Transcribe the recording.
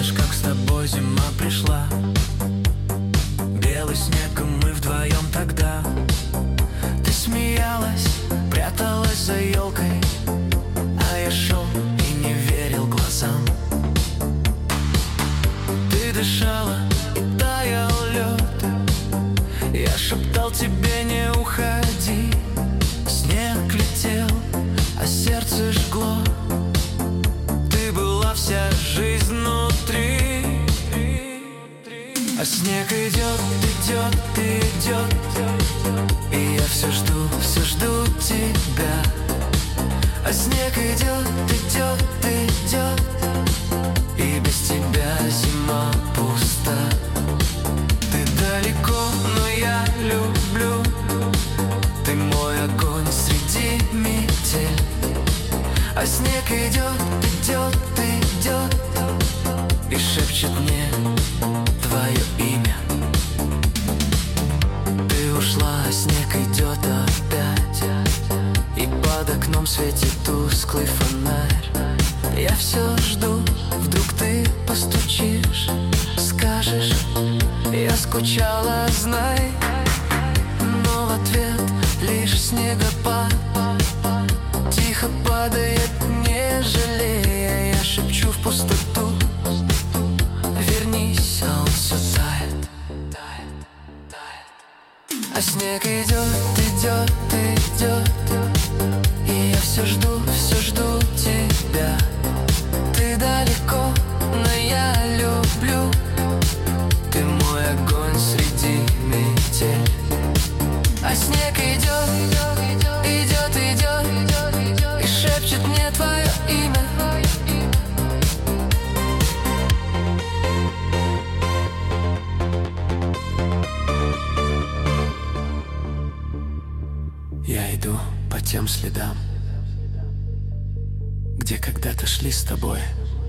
помнишь, как с тобой зима пришла? Белый снег, и мы вдвоем тогда. Ты смеялась, пряталась за елкой, а я шел и не верил глазам. Ты дышала, и таял лед. Я шептал тебе: не уходи. Снег летел, а сердце жгло. Ты была вся жизнь внутри. А снег идет, идет, идет, и я все жду тебя. А снег идет, идет, идет, и без тебя зима пуста. Ты далеко, но я люблю. Ты мой огонь среди метель. А снег идет, идет, идет, и шепчет мне твое имя. Ты ушла, а снег идет опять, и под окном светит тусклый фонарь. Я все жду, вдруг ты постучишь, скажешь: я скучала, знай. Но в ответ лишь снегопад тихо падает, не жалея. Я шепчу в пустоту: вернись, а он все тает, тает, тает. А снег идет, идет, идет, и я все жду тебя. Ты далеко, но я люблю. Ты мой огонь среди метель. А снег идет, идет, идет, и шепчет мне твое имя. Я иду по тем следам, где когда-то шли с тобой